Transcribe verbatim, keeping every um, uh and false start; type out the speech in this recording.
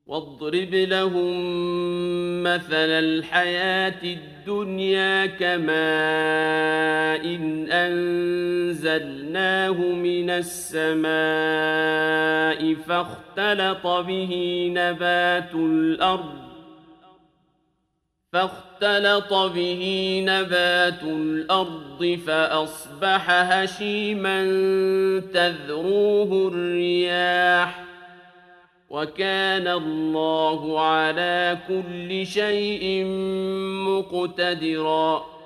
واضرب لهم مثل الحياة الدنيا كماء إن أنزلناه من السماء فاختلط به نبات الأرض فاختلط به نبات الأرض فأصبح هشيما تذروه الرياح وكان الله على كل شيء مقتدرا